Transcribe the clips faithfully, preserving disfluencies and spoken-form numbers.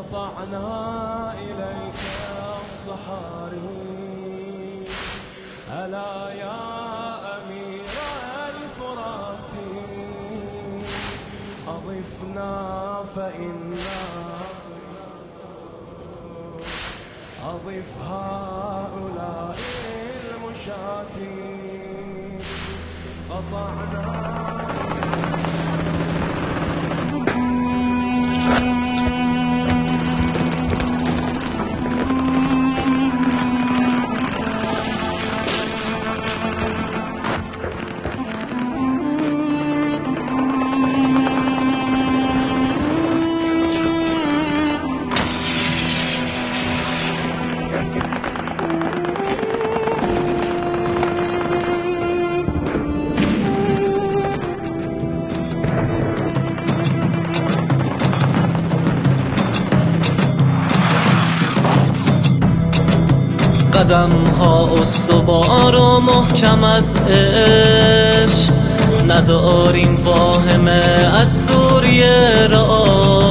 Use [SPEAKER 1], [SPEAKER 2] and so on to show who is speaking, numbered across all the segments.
[SPEAKER 1] قطعنا إليك الصحاري ألا يا أمير الفرات أضفنا فإنا أضف هؤلاء المشاة قطعنا.
[SPEAKER 2] قدم ها استوار و محکم از عشق، نداریم واهمه از دوریه را،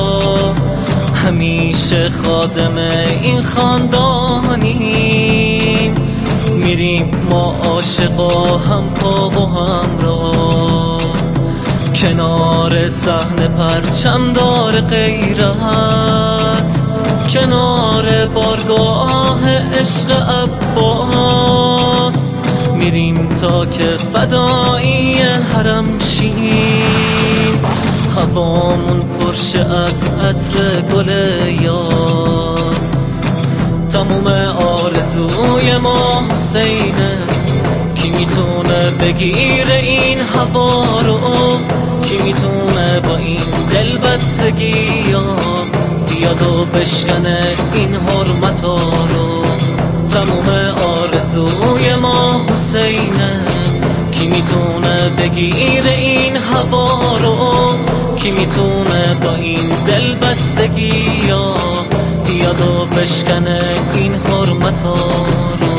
[SPEAKER 2] همیشه خادم این خاندانیم، میریم ما عاشقا هم پا و هم را، کنار صحنه پرچمدار غیرت، کنار بارگاه عشق عباس، میریم تا که فدایی حرم شیم، هوامون پرشه از عطر گل یاس، تموم آرزوی ما حسینه، کی میتونه بگیره این هوا رو، کی میتونه با این دل بستگی ها بیاد و بشکنه این حرمتا رو، تموم آرزوی ما حسینه، کی میتونه بگیره این هوا رو، کی میتونه با این دل بستگی ها بیاد و بشکنه این حرمتا رو.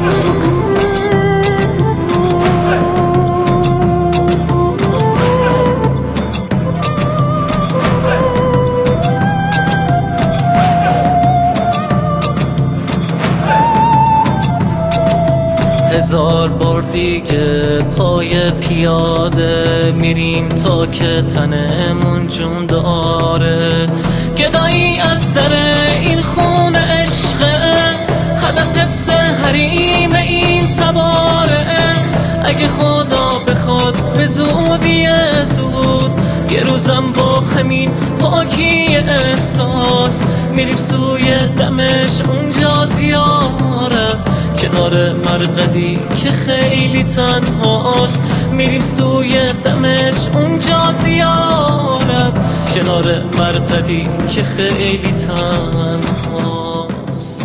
[SPEAKER 2] هزار بار دیگه پای پیاده میریم تا که تنمون جون داره، گدایی از در این خون عشقه، هدف حفظ حریم این تباره، اگه خدا بخواد به زودی زود یه روزم با همین پاکی احساس میریم سوی دمش اونجا زیارت، کنار مرقدی که خیلی تنهاست، میریم سوی دمش اونجا زیارت، کنار مرقدی که خیلی تنهاست.